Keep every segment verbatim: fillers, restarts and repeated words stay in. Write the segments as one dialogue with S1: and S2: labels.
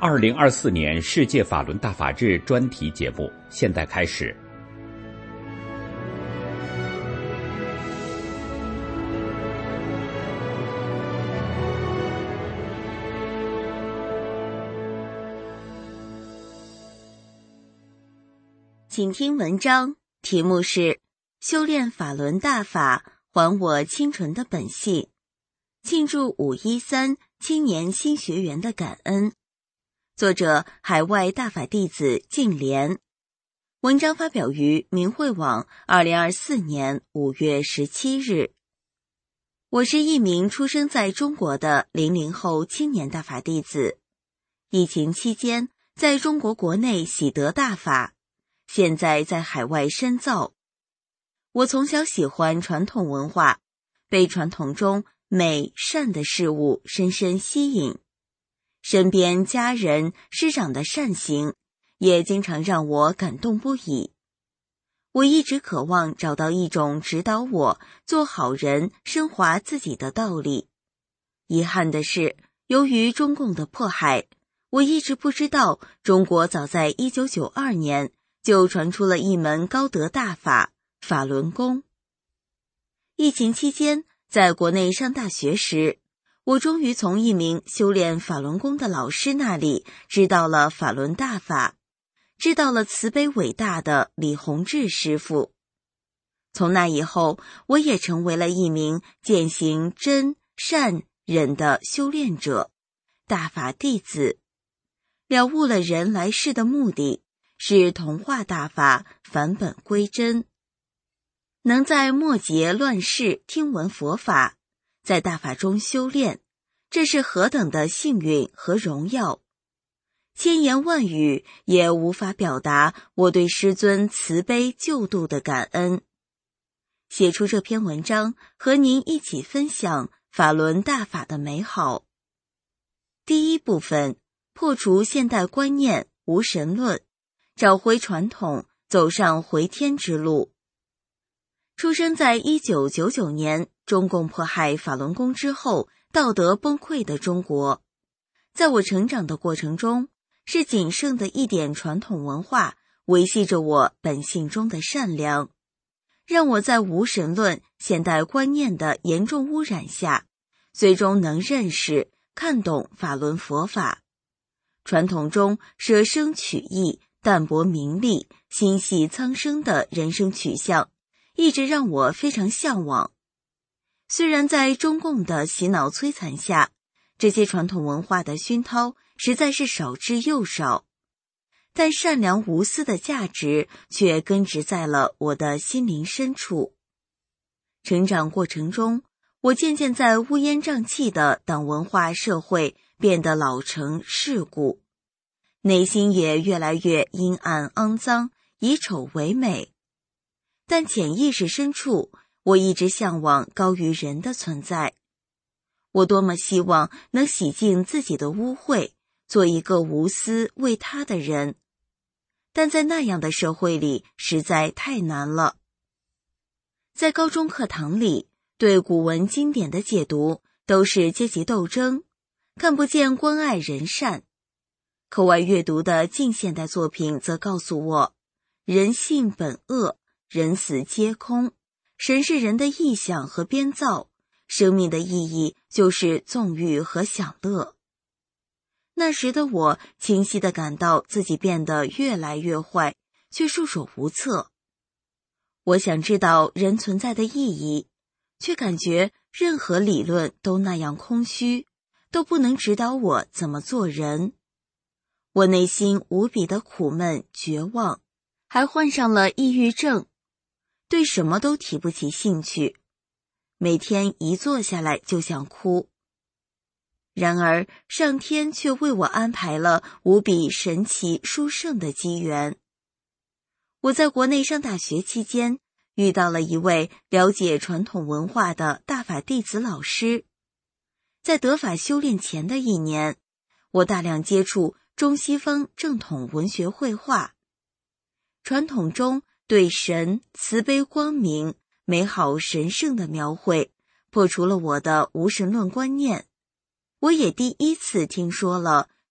S1: 二零二四年世界法轮大法日专题节目现在开始。
S2: 请听文章，题目是修炼法轮大法，还我清纯的本性，庆祝五一三青年新学员的感恩。作者海外大法弟子净莲。文章发表于明慧网二零二四年五月十七日。我是一名出生在中国的零零后青年大法弟子，疫情期间在中国国内喜得大法，现在在海外深造。我从小喜欢传统文化，被传统中美善的事物深深吸引。身边家人师长的善行也经常让我感动不已。我一直渴望找到一种指导我做好人升华自己的道理。遗憾的是，由于中共的迫害，我一直不知道中国早在一九九二年就传出了一门高德大法法轮功。疫情期间在国内上大学时，我终于从一名修炼法轮功的老师那里知道了法轮大法，知道了慈悲伟大的李洪志师父。从那以后，我也成为了一名践行真善忍的修炼者，大法弟子，了悟了人来世的目的是同化大法，返本归真。能在末劫乱世听闻佛法，在大法中修炼，这是何等的幸运和荣耀！千言万语也无法表达我对师尊慈悲救度的感恩。写出这篇文章，和您一起分享法轮大法的美好。第一部分，破除现代观念无神论，找回传统，走上回天之路。出生在一九九九年中共迫害法轮功之后道德崩溃的中国，在我成长的过程中，是仅剩的一点传统文化维系着我本性中的善良，让我在无神论现代观念的严重污染下，最终能认识看懂法轮佛法。传统中舍生取义、淡泊名利、心系苍生的人生取向一直让我非常向往。虽然在中共的洗脑摧残下，这些传统文化的熏陶实在是少之又少，但善良无私的价值却根植在了我的心灵深处。成长过程中，我渐渐在乌烟瘴气的党文化社会变得老成世故，内心也越来越阴暗肮脏，以丑为美。但潜意识深处，我一直向往高于人的存在。我多么希望能洗净自己的污秽，做一个无私为他的人，但在那样的社会里实在太难了。在高中课堂里，对古文经典的解读都是阶级斗争，看不见关爱人善。课外阅读的近现代作品则告诉我，人性本恶，人死皆空，神是人的臆想和编造，生命的意义就是纵欲和享乐。那时的我清晰地感到自己变得越来越坏，却束手无策。我想知道人存在的意义，却感觉任何理论都那样空虚，都不能指导我怎么做人。我内心无比的苦闷绝望，还患上了抑郁症，对什么都提不起兴趣，每天一坐下来就想哭。然而上天却为我安排了无比神奇殊胜的机缘。我在国内上大学期间，遇到了一位了解传统文化的大法弟子老师。在得法修炼前的一年，我大量接触中西方正统文学绘画。传统中对神慈悲光明、美好神圣的描绘，破除了我的无神论观念。我也第一次听说了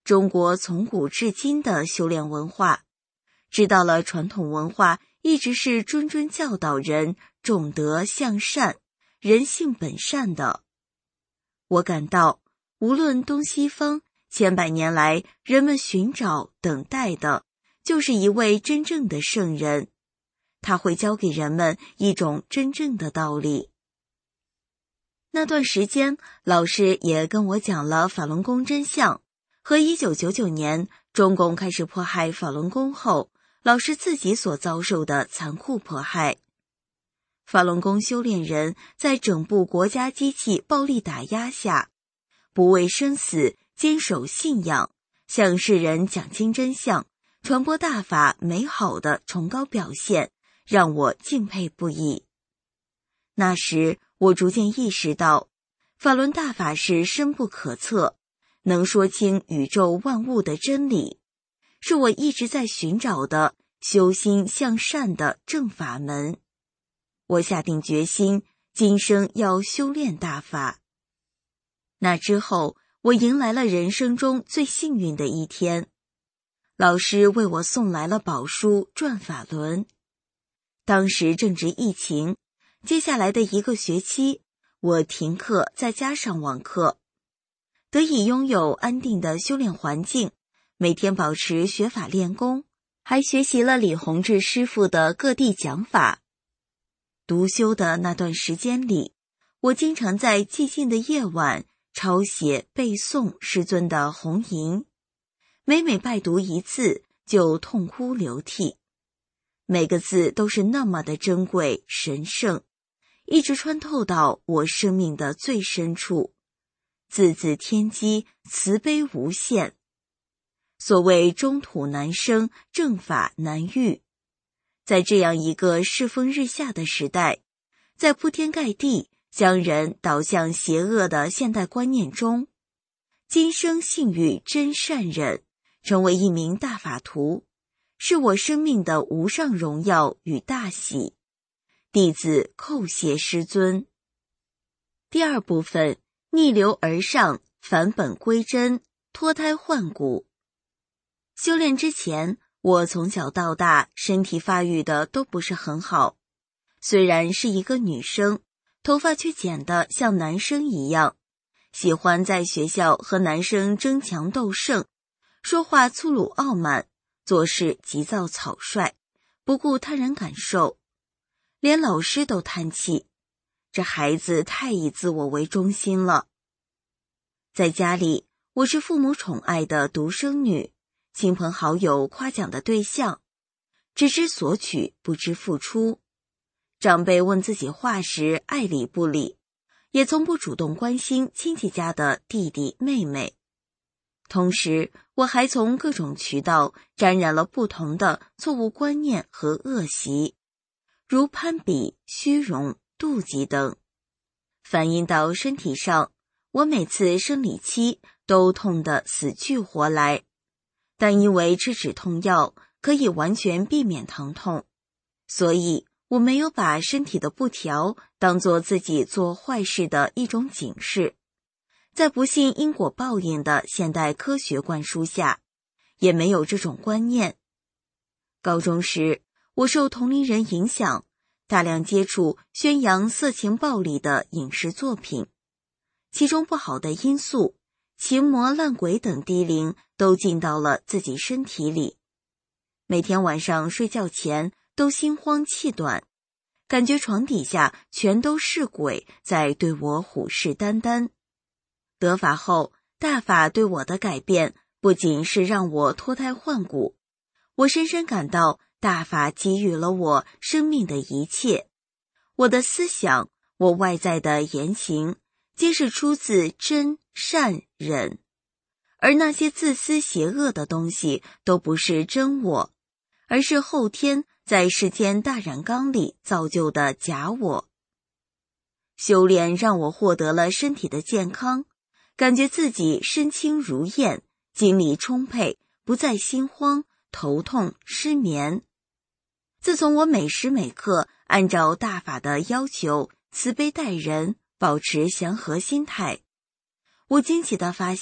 S2: 中国从古至今的修炼文化，知道了传统文化一直是谆谆教导人重德向善、人性本善的。我感到，无论东西方，千百年来人们寻找、等待的，就是一位真正的圣人，他会教给人们一种真正的道理。那段时间，老师也跟我讲了法轮功真相，和一九九九年中共开始迫害法轮功后，老师自己所遭受的残酷迫害。法轮功修炼人在整部国家机器暴力打压下，不畏生死，坚守信仰，向世人讲清真相，传播大法美好的崇高表现，让我敬佩不已。那时我逐渐意识到，法轮大法是深不可测，能说清宇宙万物的真理，是我一直在寻找的修心向善的正法门。我下定决心，今生要修炼大法。那之后，我迎来了人生中最幸运的一天。老师为我送来了宝书《转法轮》。当时正值疫情，接下来的一个学期，我停课在家上网课，得以拥有安定的修炼环境，每天保持学法练功，还学习了李洪志师傅的各地讲法。独修的那段时间里，我经常在寂静的夜晚抄写背诵师尊的弘淫，每每拜读一次就痛哭流涕，每个字都是那么的珍贵神圣，一直穿透到我生命的最深处，字字天机，慈悲无限。所谓中土难生，正法难遇。在这样一个世风日下的时代，在铺天盖地将人导向邪恶的现代观念中，今生幸遇真善忍，成为一名大法徒，是我生命的无上荣耀与大喜。弟子叩谢师尊。第二部分，逆流而上，返本归真，脱胎换骨。修炼之前，我从小到大身体发育的都不是很好，虽然是一个女生，头发却剪得像男生一样，喜欢在学校和男生争强斗胜，说话粗鲁傲慢，做事急躁草率，不顾他人感受，连老师都叹气，这孩子太以自我为中心了。在家里，我是父母宠爱的独生女，亲朋好友夸奖的对象，只知索取，不知付出。长辈问自己话时爱理不理，也从不主动关心亲戚家的弟弟妹妹。同时，我还从各种渠道沾染了不同的错误观念和恶习，如攀比、虚荣、妒忌等。反映到身体上，我每次生理期都痛得死去活来，但因为吃止痛药可以完全避免疼痛，所以我没有把身体的不调当作自己做坏事的一种警示。在不信因果报应的现代科学灌输下，也没有这种观念。高中时，我受同龄人影响，大量接触宣扬色情暴力的影视作品，其中不好的因素，情魔烂鬼等低灵都进到了自己身体里。每天晚上睡觉前都心慌气短，感觉床底下全都是鬼在对我虎视眈眈。得法后，大法对我的改变不仅是让我脱胎换骨，我深深感到大法给予了我生命的一切。我的思想，我外在的言行，皆是出自真、善、忍。而那些自私邪恶的东西都不是真我，而是后天在世间大染缸里造就的假我。修炼让我获得了身体的健康，感觉自己身轻如燕，精力充沛，不再心慌、头痛、失眠。自从我每时每刻按照大法的要求慈悲待人，保持祥和心态，我惊奇地发现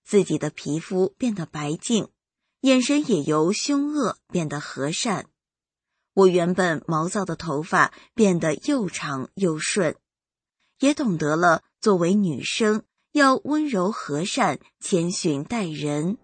S2: 自己的皮肤变得白净，眼神也由凶恶变得和善。我原本毛躁的头发变得又长又顺，也懂得了作为女生要温柔和善、谦逊待人。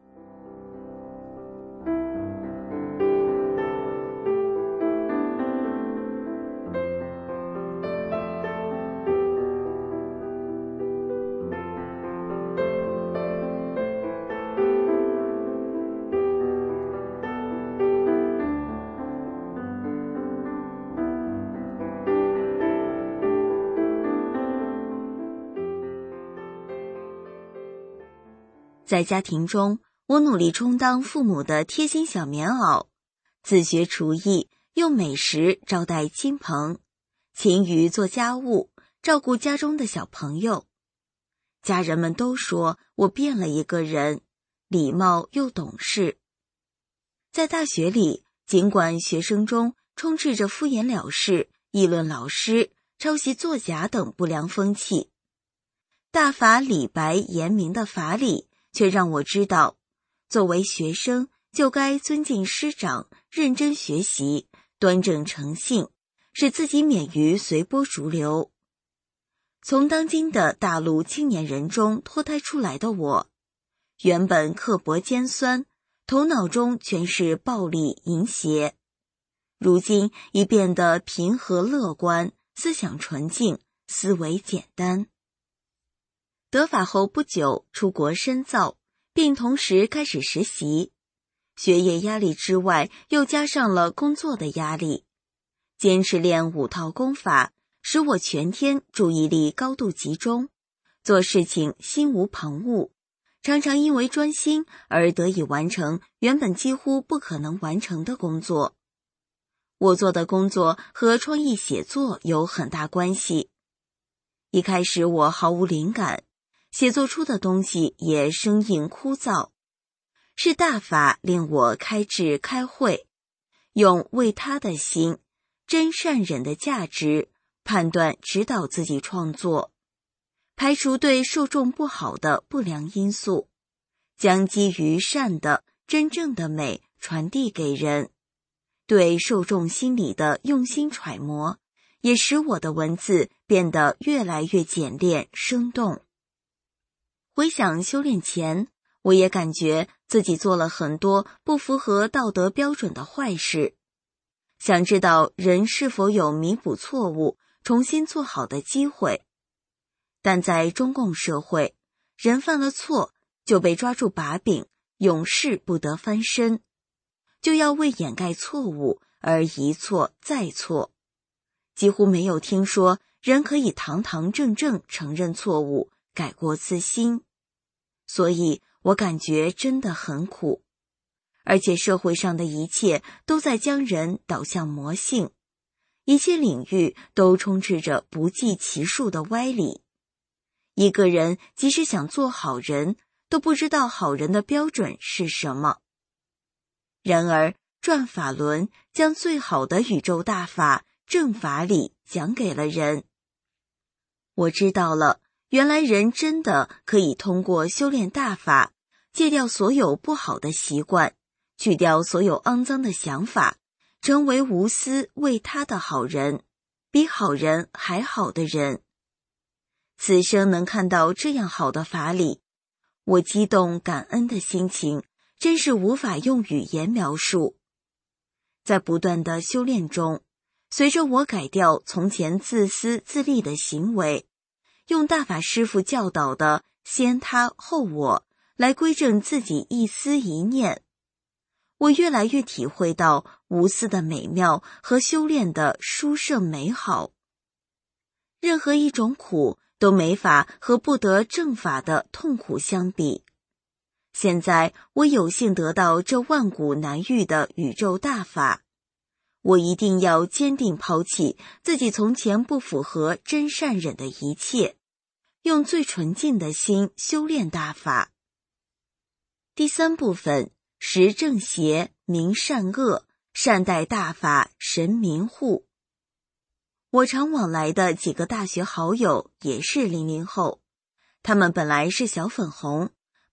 S2: 在家庭中，我努力充当父母的贴心小棉袄，自学厨艺，用美食招待亲朋，勤于做家务，照顾家中的小朋友。家人们都说我变了一个人，礼貌又懂事。在大学里，尽管学生中充斥着敷衍了事、议论老师、抄袭作假等不良风气，大法理白严明的法理却让我知道，作为学生就该尊敬师长，认真学习，端正诚信，使自己免于随波逐流。从当今的大陆青年人中脱胎出来的我，原本刻薄尖酸，头脑中全是暴力淫邪，如今已变得平和乐观，思想纯净，思维简单。得法后不久出国深造，并同时开始实习，学业压力之外又加上了工作的压力，坚持练五套功法，使我全天注意力高度集中，做事情心无旁骛，常常因为专心而得以完成原本几乎不可能完成的工作。我做的工作和创意写作有很大关系。一开始我毫无灵感，写作出的东西也生硬枯燥，是大法令我开智开慧，用为他的心、真善忍的价值判断指导自己创作，排除对受众不好的不良因素，将基于善的真正的美传递给人。对受众心理的用心揣摩，也使我的文字变得越来越简练生动。回想修炼前，我也感觉自己做了很多不符合道德标准的坏事。想知道人是否有弥补错误、重新做好的机会。但在中共社会，人犯了错就被抓住把柄，永世不得翻身，就要为掩盖错误而一错再错。几乎没有听说人可以堂堂正正承认错误，改过自新。所以我感觉真的很苦，而且社会上的一切都在将人导向魔性，一切领域都充斥着不计其数的歪理。一个人即使想做好人，都不知道好人的标准是什么。然而转法轮将最好的宇宙大法正法理讲给了人。我知道了，原来人真的可以通过修炼大法，戒掉所有不好的习惯，去掉所有肮脏的想法，成为无私为他的好人，比好人还好的人。此生能看到这样好的法理，我激动感恩的心情真是无法用语言描述。在不断的修炼中，随着我改掉从前自私自利的行为，用大法师父教导的先他后我来归正自己一思一念，我越来越体会到无私的美妙和修炼的殊胜美好。任何一种苦都没法和不得正法的痛苦相比。现在我有幸得到这万古难遇的宇宙大法，我一定要坚定抛弃自己从前不符合真善忍的一切，用最纯净的心修炼大法。第三部分，识正邪，明善恶，善待大法，神明护。我常往来的几个大学好友也是零零后，他们本来是小粉红，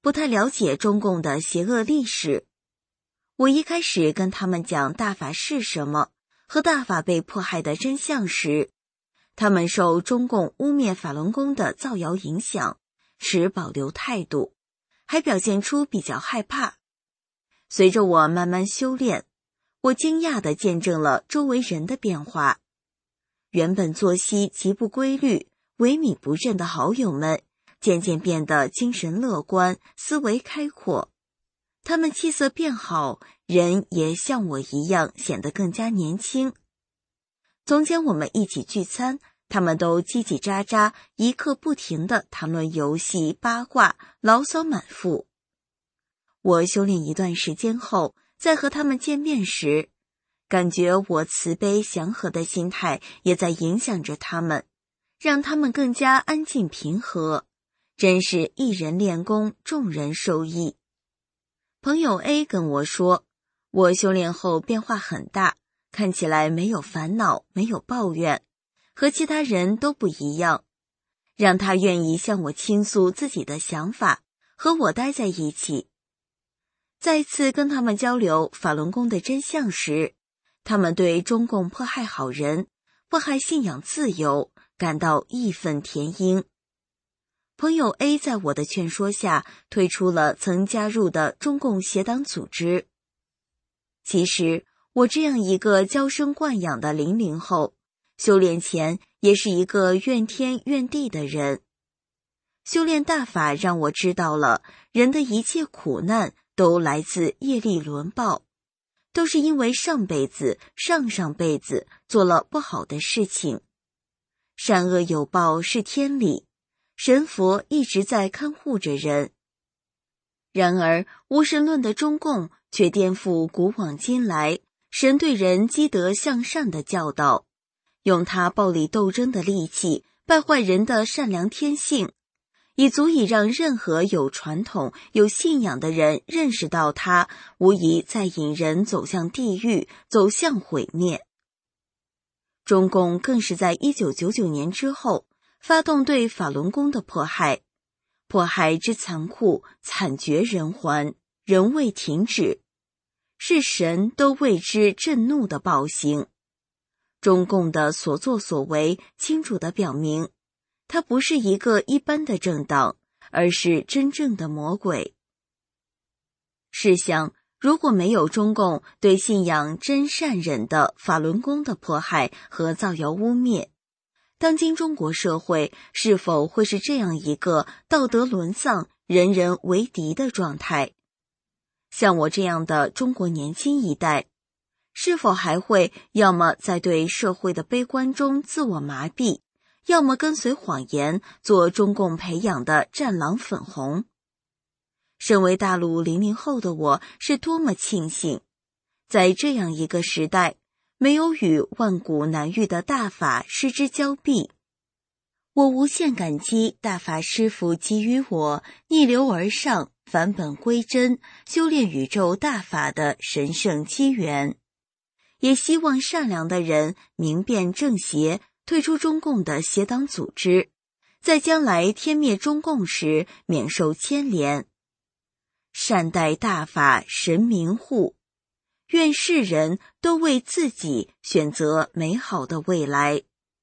S2: 不太了解中共的邪恶历史。我一开始跟他们讲大法是什么和大法被迫害的真相时，他们受中共污蔑法轮功的造谣影响，持保留态度，还表现出比较害怕。随着我慢慢修炼，我惊讶地见证了周围人的变化。原本作息极不规律、萎靡不振的好友们，渐渐变得精神乐观，思维开阔。他们气色变好，人也像我一样显得更加年轻。从前我们一起聚餐，他们都叽叽喳喳，一刻不停地谈论游戏、八卦，牢骚满腹。我修炼一段时间后，再和他们见面时，感觉我慈悲祥和的心态也在影响着他们，让他们更加安静平和，真是一人练功，众人受益。朋友 A 跟我说，我修炼后变化很大，看起来没有烦恼，没有抱怨，和其他人都不一样，让他愿意向我倾诉自己的想法，和我待在一起。再次跟他们交流法轮功的真相时，他们对中共迫害好人、迫害信仰自由感到义愤填膺。朋友 A 在我的劝说下退出了曾加入的中共邪党组织。其实我这样一个娇生惯养的零零后，修炼前也是一个怨天怨地的人。修炼大法让我知道了人的一切苦难都来自业力轮报，都是因为上辈子、上上辈子做了不好的事情。善恶有报是天理，神佛一直在看护着人。然而无神论的中共却颠覆古往今来神对人积德向善的教导，用他暴力斗争的利器败坏人的善良天性，已足以让任何有传统、有信仰的人认识到他无疑在引人走向地狱，走向毁灭。中共更是在一九九九年之后发动对法轮功的迫害，迫害之残酷，惨绝人寰，仍未停止，是神都为之震怒的暴行。中共的所作所为清楚地表明，它不是一个一般的政党，而是真正的魔鬼。试想，如果没有中共对信仰真善忍的法轮功的迫害和造谣污蔑，当今中国社会是否会是这样一个道德沦丧、人人为敌的状态？像我这样的中国年轻一代，是否还会要么在对社会的悲观中自我麻痹，要么跟随谎言，做中共培养的战狼粉红？身为大陆零零后的我，是多么庆幸，在这样一个时代，没有与万古难遇的大法失之交臂。我无限感激大法师父给予我逆流而上、返本归真、修炼宇宙大法的神圣机缘，也希望善良的人明辨正邪，退出中共的邪党组织，在将来天灭中共时免受牵连。善待大法神明护，愿世人都为自己选择美好的未来。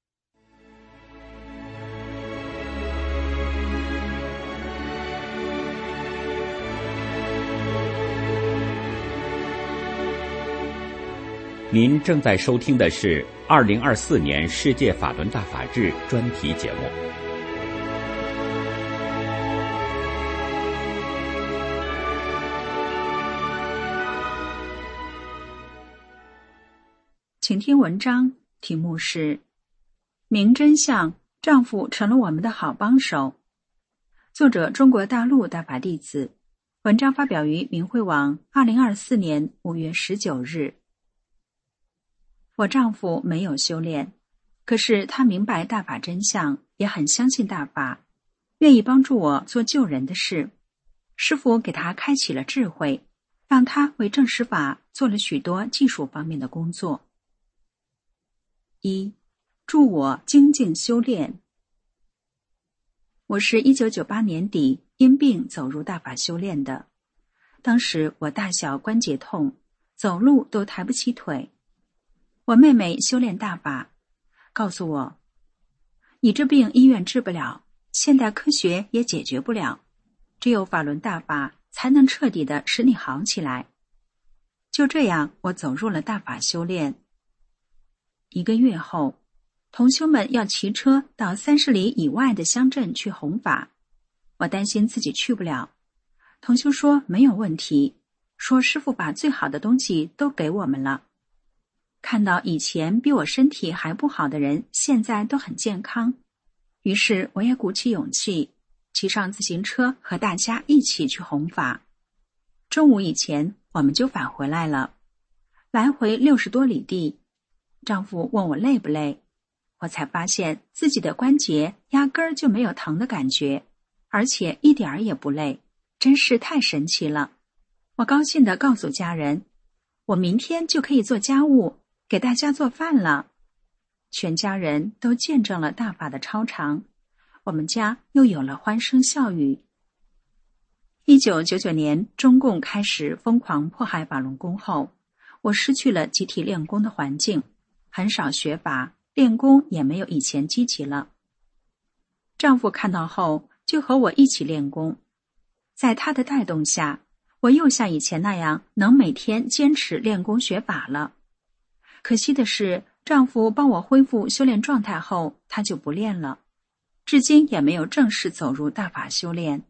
S1: 您正在收听的是二零二四年世界法轮大法日专题节目。
S3: 请听文章，题目是《明真相，丈夫成了我们的好帮手》，作者中国大陆大法弟子，文章发表于明慧网二零二四年五月十九日。我丈夫没有修炼，可是他明白大法真相，也很相信大法，愿意帮助我做救人的事。师父给他开启了智慧，让他为正实法做了许多技术方面的工作。一，助我精进修炼。我是一九九八年底因病走入大法修炼的。当时我大小关节痛，走路都抬不起腿。我妹妹修炼大法，告诉我，你这病医院治不了，现代科学也解决不了，只有法轮大法才能彻底的使你好起来。就这样，我走入了大法修炼。一个月后，同修们要骑车到三十里以外的乡镇去弘法，我担心自己去不了。同修说没有问题，说师父把最好的东西都给我们了。看到以前比我身体还不好的人现在都很健康，于是我也鼓起勇气，骑上自行车和大家一起去弘法。中午以前我们就返回来了，来回六十多里地。丈夫问我累不累，我才发现自己的关节压根儿就没有疼的感觉，而且一点儿也不累，真是太神奇了。我高兴地告诉家人，我明天就可以做家务，给大家做饭了。全家人都见证了大法的超常，我们家又有了欢声笑语。一九九九年，中共开始疯狂迫害法轮功后，我失去了集体练功的环境，很少学法，练功也没有以前积极了。丈夫看到后就和我一起练功，在他的带动下，我又像以前那样能每天坚持练功学法了。可惜的是，丈夫帮我恢复修炼状态后，他就不练了，至今也没有正式走入大法修炼。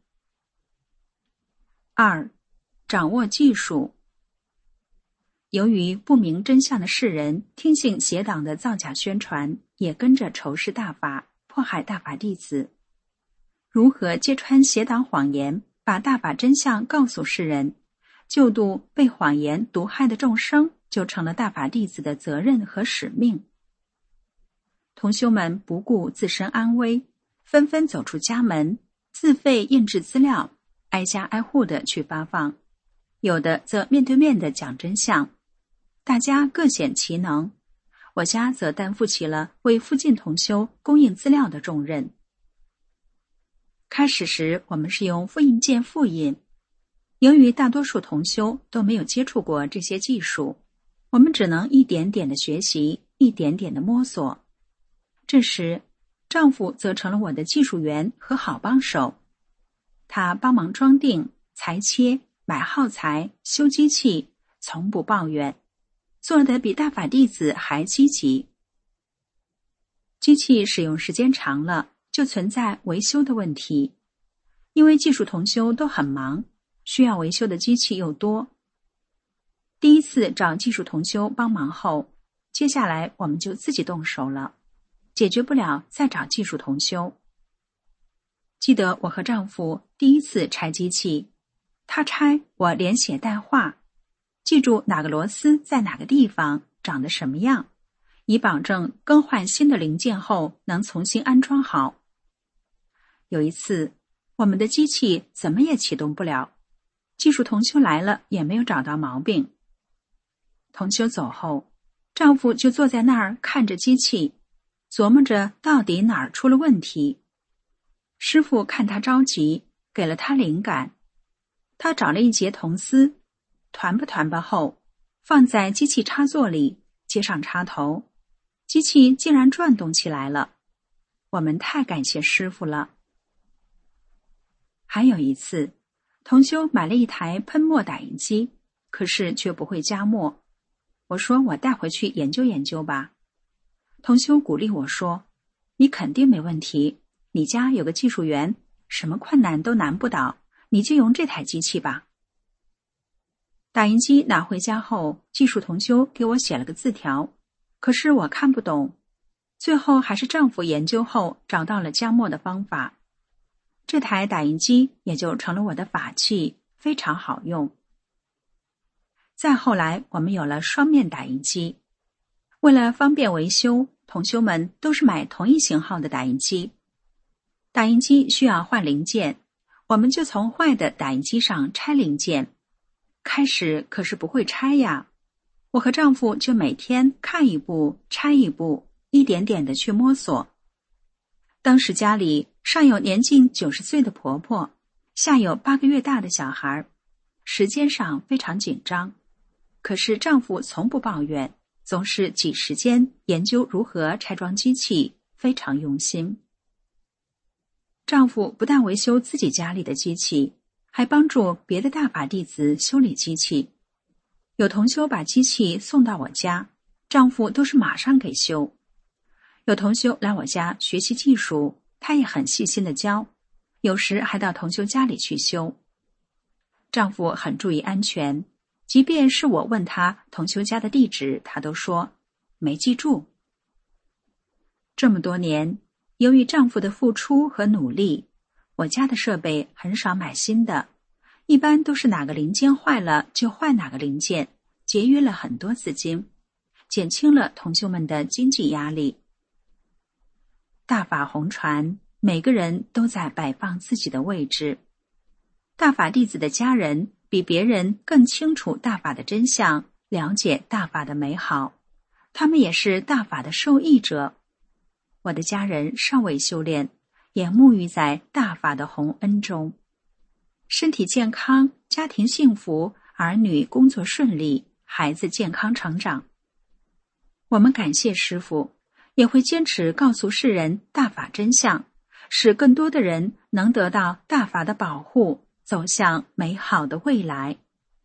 S3: 二、掌握技术。由于不明真相的世人听信邪党的造假宣传，也跟着仇视大法，迫害大法弟子。如何揭穿邪党谎言，把大法真相告诉世人，救度被谎言毒害的众生，就成了大法弟子的责任和使命。同修们不顾自身安危，纷纷走出家门，自费印制资料，挨家挨户的去发放，有的则面对面的讲真相，大家各显其能。我家则担负起了为附近同修供应资料的重任。开始时，我们是用复印件复印，由于大多数同修都没有接触过这些技术，我们只能一点点的学习，一点点的摸索。这时，丈夫则成了我的技术员和好帮手，他帮忙装订、裁切、买耗材、修机器，从不抱怨，做得比大法弟子还积极。机器使用时间长了，就存在维修的问题，因为技术同修都很忙，需要维修的机器又多。第一次找技术同修帮忙后，接下来我们就自己动手了，解决不了再找技术同修。记得我和丈夫第一次拆机器，他拆，我连写带画，记住哪个螺丝在哪个地方长得什么样，以保证更换新的零件后能重新安装好。有一次，我们的机器怎么也启动不了，技术同修来了也没有找到毛病。同修走后，丈夫就坐在那儿看着机器，琢磨着到底哪儿出了问题。师父看他着急，给了他灵感。他找了一节铜丝，团吧团吧后，放在机器插座里，接上插头，机器竟然转动起来了。我们太感谢师父了。还有一次，同修买了一台喷墨打印机，可是却不会加墨。我说我带回去研究研究吧。同修鼓励我说，你肯定没问题，你家有个技术员，什么困难都难不倒，你就用这台机器吧。打印机拿回家后，技术同修给我写了个字条，可是我看不懂。最后还是丈夫研究后找到了加墨的方法，这台打印机也就成了我的法器，非常好用。再后来，我们有了双面打印机。为了方便维修，同修们都是买同一型号的打印机。打印机需要换零件，我们就从坏的打印机上拆零件。开始可是不会拆呀，我和丈夫就每天看一部，拆一部，一点点的去摸索。当时家里尚有年近九十岁的婆婆， 下有八个月大的小孩，时间上非常紧张。可是丈夫从不抱怨，总是挤时间研究如何拆装机器，非常用心。丈夫不但维修自己家里的机器，还帮助别的大法弟子修理机器。有同修把机器送到我家，丈夫都是马上给修。有同修来我家学习技术，他也很细心的教，有时还到同修家里去修。丈夫很注意安全，即便是我问他同修家的地址，他都说没记住。这么多年，由于丈夫的付出和努力，我家的设备很少买新的，一般都是哪个零件坏了就换哪个零件，节约了很多资金，减轻了同修们的经济压力。大法红传，每个人都在摆放自己的位置。大法弟子的家人比别人更清楚大法的真相，了解大法的美好，他们也是大法的受益者。我的家人尚未修炼，也沐浴在大法的洪恩中，身体健康，家庭幸福，儿女工作顺利，孩子健康成长。我们感谢师父，也会坚持告诉世人大法真相，使更多的人能得到大法的保护，走向美好的未来。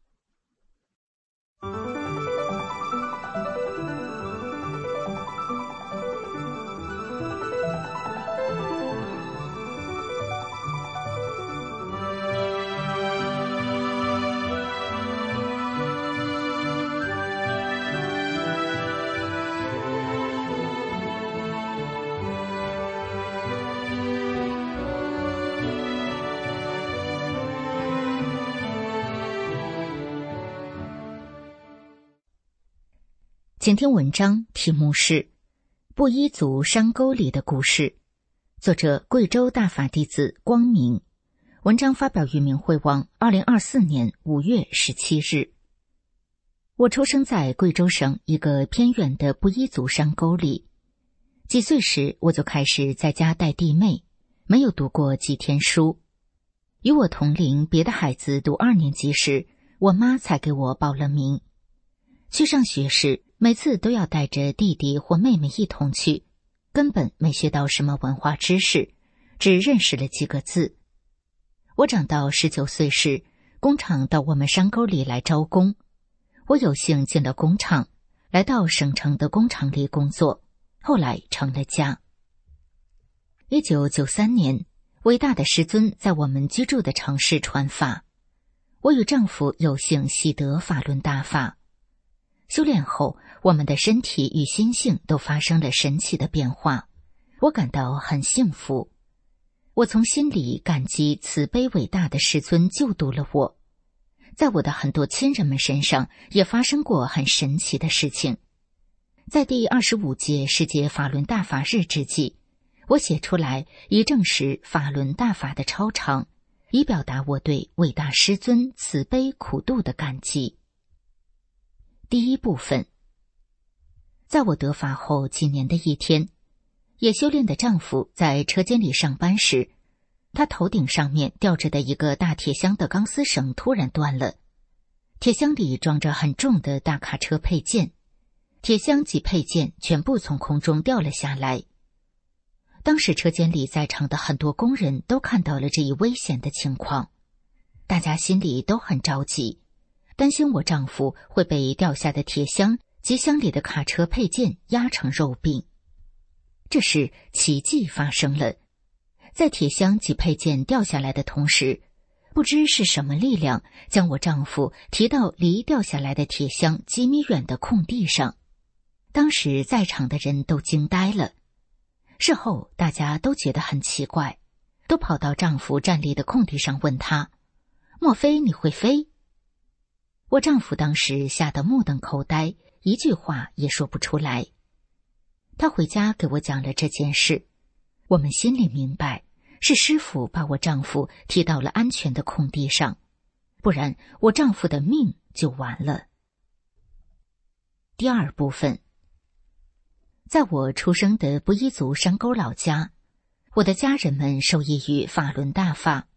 S4: 请听文章，题目是《布依族山沟里的故事》，作者贵州大法弟子光明。文章发表于明慧网，二零二四年五月十七日。我出生在贵州省一个偏远的布依族山沟里。几岁时，我就开始在家带弟妹，没有读过几天书。与我同龄别的孩子读二年级时，我妈才给我报了名。去上学时，每次都要带着弟弟或妹妹一同去，根本没学到什么文化知识，只认识了几个字。我长到十九岁时，工厂到我们山沟里来招工，我有幸进了工厂，来到省城的工厂里工作，后来成了家。一九九三年，伟大的师尊在我们居住的城市传法，我与丈夫有幸习得法轮大法。修炼后，我们的身体与心性都发生了神奇的变化，我感到很幸福。我从心里感激慈悲伟大的师尊救度了我。在我的很多亲人们身上也发生过很神奇的事情。在第二十五届世界法轮大法日之际，我写出来以证实法轮大法的超常，以表达我对伟大师尊慈悲苦度的感激。第一部分，在我得法后几年的一天，也修炼的丈夫在车间里上班时，他头顶上面吊着的一个大铁箱的钢丝绳突然断了，铁箱里装着很重的大卡车配件，铁箱及配件全部从空中掉了下来。当时车间里在场的很多工人都看到了这一危险的情况，大家心里都很着急，担心我丈夫会被掉下的铁箱及箱里的卡车配件压成肉饼。这时奇迹发生了，在铁箱及配件掉下来的同时，不知是什么力量将我丈夫提到离掉下来的铁箱几米远的空地上。当时在场的人都惊呆了。事后大家都觉得很奇怪，都跑到丈夫站立的空地上问他，莫非你会飞？我丈夫当时吓得目瞪口呆，一句话也说不出来。他回家给我讲了这件事，我们心里明白，是师父把我丈夫提到了安全的空地上，不然我丈夫的命就完了。第二部分，在我出生的布依族山沟老家，我的家人们受益于法轮大法，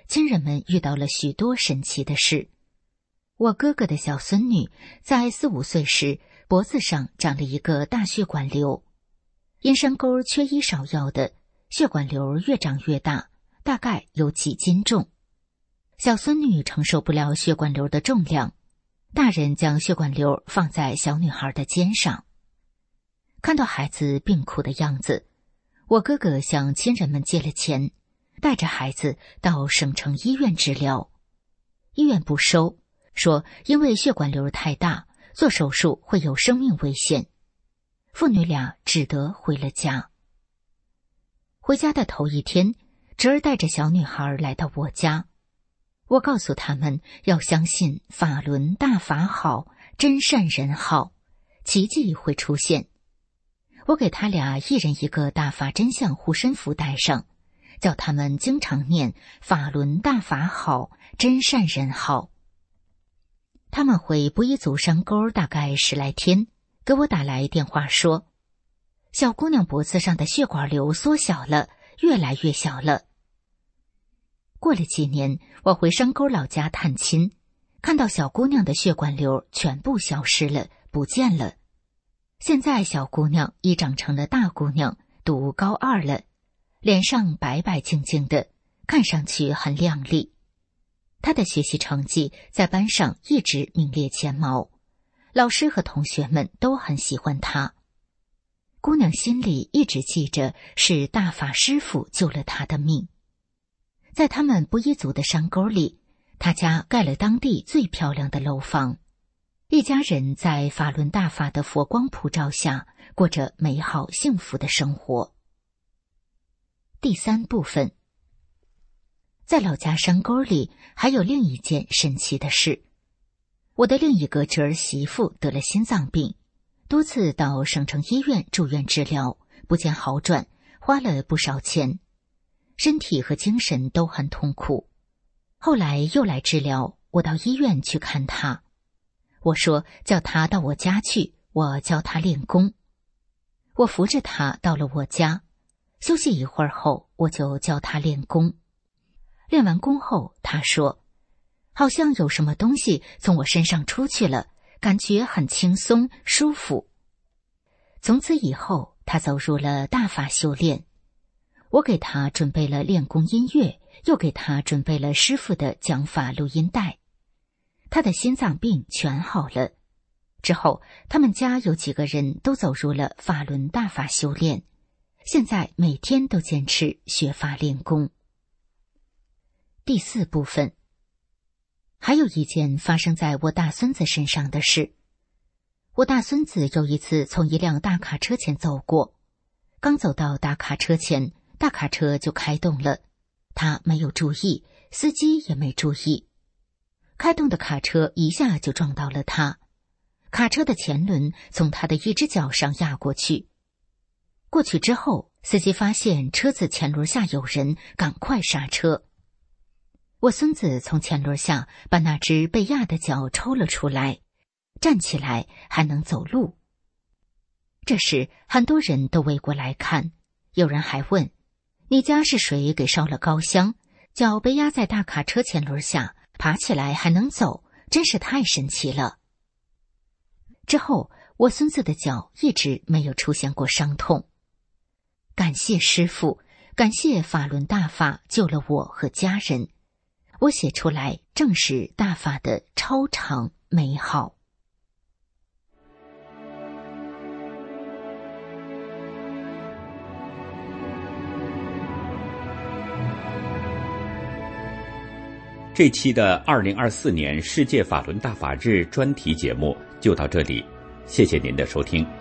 S4: 亲人们遇到了许多神奇的事。我哥哥的小孙女在四五岁时，脖子上长了一个大血管瘤，因山沟缺医少药的，血管瘤越长越大，大概有几斤重。小孙女承受不了血管瘤的重量，大人将血管瘤放在小女孩的肩上。看到孩子病苦的样子，我哥哥向亲人们借了钱，带着孩子到省城医院治疗。医院不收，说因为血管瘤太大，做手术会有生命危险。父女俩只得回了家。回家的头一天，侄儿带着小女孩来到我家。我告诉他们要相信法轮大法好，真善人好，奇迹会出现。我给他俩一人一个大法真相护身符带上，叫他们经常念法轮大法好，真善人好。他们回不一族山沟大概十来天，给我打来电话说，小姑娘脖子上的血管瘤缩小了，越来越小了。过了几年，我回山沟老家探亲，看到小姑娘的血管瘤全部消失了，不见了。现在小姑娘已长成了大姑娘，读高二了，脸上白白净净的，看上去很靓丽。她的学习成绩在班上一直名列前茅，老师和同学们都很喜欢她。姑娘心里一直记着是大法师父救了她的命。在他们不一族的山沟里，他家盖了当地最漂亮的楼房，一家人在法轮大法的佛光普照下，过着美好幸福的生活。第三部分，在老家山沟里还有另一件神奇的事。我的另一个侄儿媳妇得了心脏病，多次到省城医院住院治疗，不见好转，花了不少钱，身体和精神都很痛苦。后来又来治疗，我到医院去看她。我说叫她到我家去，我教她练功。我扶着她到了我家，休息一会儿后，我就教她练功。练完功后，她说好像有什么东西从我身上出去了，感觉很轻松舒服。从此以后，她走入了大法修炼。我给他准备了练功音乐，又给他准备了师父的讲法录音带。他的心脏病全好了。之后，他们家有几个人都走入了法轮大法修炼，现在每天都坚持学法练功。第四部分，还有一件发生在我大孙子身上的事。我大孙子有一次从一辆大卡车前走过，刚走到大卡车前，大卡车就开动了，他没有注意，司机也没注意。开动的卡车一下就撞到了他，卡车的前轮从他的一只脚上压过去。过去之后，司机发现车子前轮下有人，赶快刹车。我孙子从前轮下把那只被压的脚抽了出来，站起来还能走路。这时很多人都围过来看，有人还问，你家是谁给烧了高香，脚被压在大卡车前轮下，爬起来还能走，真是太神奇了。之后，我孙子的脚一直没有出现过伤痛。感谢师父，感谢法轮大法救了我和家人。我写出来正是大法的超常美好。
S1: 这期的二零二四年世界法轮大法日专题节目就到这里，谢谢您的收听。